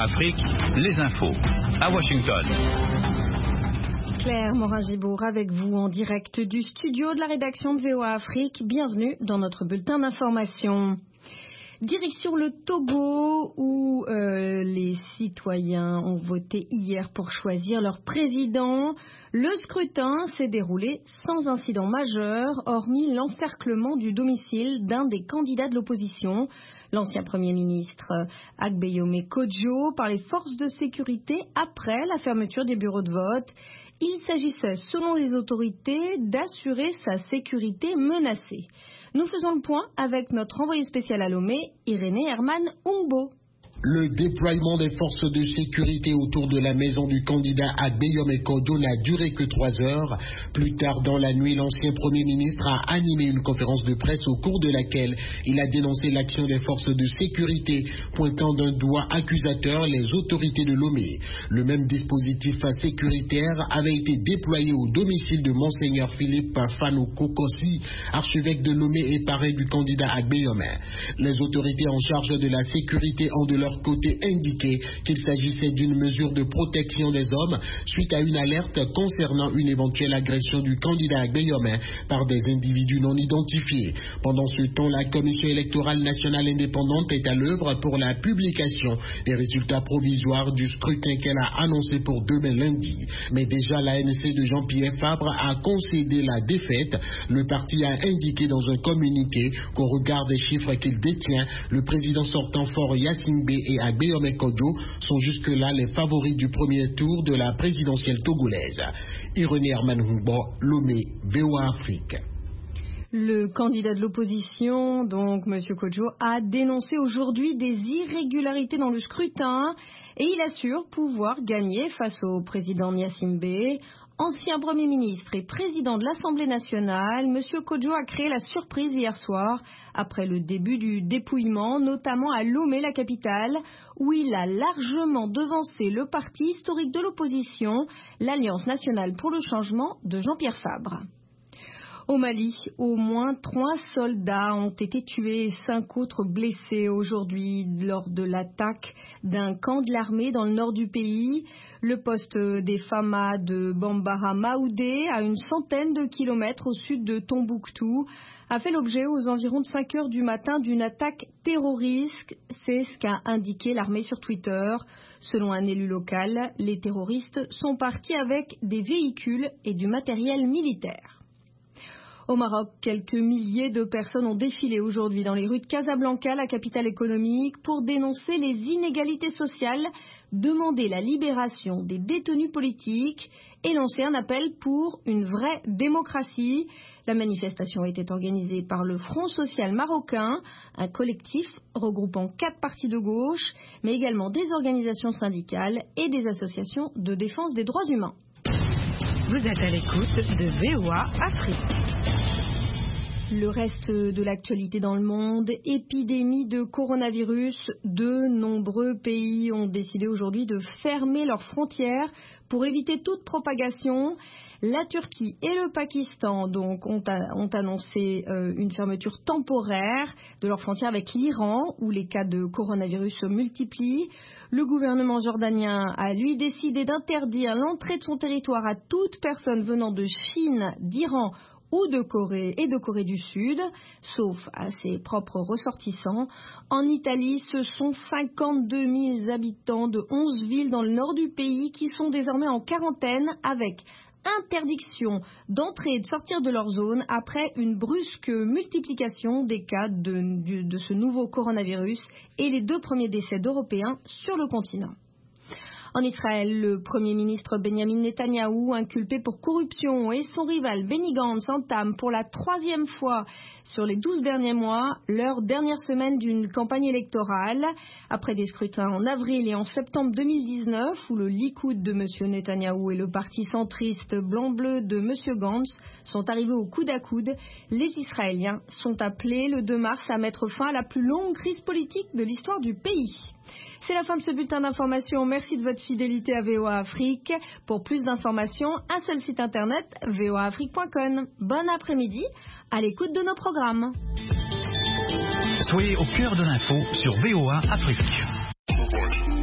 Afrique, les infos. À Washington. Claire Morin-Gibour avec vous en direct du studio de la rédaction de VOA Afrique. Bienvenue dans notre bulletin d'information. Direction le Togo où les citoyens ont voté hier pour choisir leur président. Le scrutin s'est déroulé sans incident majeur, hormis l'encerclement du domicile d'un des candidats de l'opposition, l'ancien Premier ministre Agbeyome Kodjo, par les forces de sécurité après la fermeture des bureaux de vote. Il s'agissait, selon les autorités, d'assurer sa sécurité menacée. Nous faisons le point avec notre envoyé spécial à Lomé, Irénée Herman Umbo. Le déploiement des forces de sécurité autour de la maison du candidat Agbeyome Kodjo n'a duré que 3 heures. Plus tard dans la nuit, l'ancien Premier ministre a animé une conférence de presse au cours de laquelle il a dénoncé l'action des forces de sécurité, pointant d'un doigt accusateur les autorités de Lomé. Le même dispositif sécuritaire avait été déployé au domicile de Monseigneur Philippe Fano Kokosi, archevêque de Lomé et parrain du candidat Agbeyome. Les autorités en charge de la sécurité ont de leur côté indiqué qu'il s'agissait d'une mesure de protection des hommes suite à une alerte concernant une éventuelle agression du candidat Agbeyome par des individus non identifiés. Pendant ce temps, la Commission électorale nationale indépendante est à l'œuvre pour la publication des résultats provisoires du scrutin qu'elle a annoncé pour demain lundi. Mais déjà, l'ANC de Jean-Pierre Fabre a concédé la défaite. Le parti a indiqué dans un communiqué qu'au regard des chiffres qu'il détient, le président sortant fort Yassine B et Agbeyome Kodjo sont jusque-là les favoris du premier tour de la présidentielle togolaise. Irénée Herman Umbo, Lomé, VOA Afrique. Le candidat de l'opposition, donc M. Kodjo, a dénoncé aujourd'hui des irrégularités dans le scrutin et il assure pouvoir gagner face au président Gnassingbé. Ancien Premier ministre et président de l'Assemblée nationale, M. Kodjo a créé la surprise hier soir après le début du dépouillement, notamment à Lomé, la capitale, où il a largement devancé le parti historique de l'opposition, l'Alliance nationale pour le changement de Jean-Pierre Fabre. Au Mali, au moins 3 soldats ont été tués et 5 autres blessés aujourd'hui lors de l'attaque d'un camp de l'armée dans le nord du pays. Le poste des FAMA de Bambara Maoudé, à une centaine de kilomètres au sud de Tombouctou, a fait l'objet aux environs de 5 heures du matin d'une attaque terroriste. C'est ce qu'a indiqué l'armée sur Twitter. Selon un élu local, les terroristes sont partis avec des véhicules et du matériel militaire. Au Maroc, quelques milliers de personnes ont défilé aujourd'hui dans les rues de Casablanca, la capitale économique, pour dénoncer les inégalités sociales, demander la libération des détenus politiques et lancer un appel pour une vraie démocratie. La manifestation était organisée par le Front social marocain, un collectif regroupant 4 partis de gauche, mais également des organisations syndicales et des associations de défense des droits humains. Vous êtes à l'écoute de VOA Afrique. Le reste de l'actualité dans le monde, épidémie de coronavirus. De nombreux pays ont décidé aujourd'hui de fermer leurs frontières pour éviter toute propagation. La Turquie et le Pakistan donc ont annoncé une fermeture temporaire de leurs frontières avec l'Iran, où les cas de coronavirus se multiplient. Le gouvernement jordanien a, lui, décidé d'interdire l'entrée de son territoire à toute personne venant de Chine, d'Iran ou de Corée et de Corée du Sud, sauf à ses propres ressortissants. En Italie, ce sont 52 000 habitants de 11 villes dans le nord du pays qui sont désormais en quarantaine avec interdiction d'entrer et de sortir de leur zone après une brusque multiplication des cas de ce nouveau coronavirus et les 2 premiers décès d'Européens sur le continent. En Israël, le Premier ministre Benjamin Netanyahou, inculpé pour corruption, et son rival Benny Gantz entament pour la 3e fois sur les 12 derniers mois leur dernière semaine d'une campagne électorale. Après des scrutins en avril et en septembre 2019, où le Likoud de M. Netanyahou et le parti centriste blanc-bleu de M. Gantz sont arrivés au coude à coude, les Israéliens sont appelés le 2 mars à mettre fin à la plus longue crise politique de l'histoire du pays. C'est la fin de ce bulletin d'information. Merci de votre fidélité à VOA Afrique. Pour plus d'informations, un seul site internet, voaafrique.com. Bon après-midi, à l'écoute de nos programmes. Soyez au cœur de l'info sur VOA Afrique.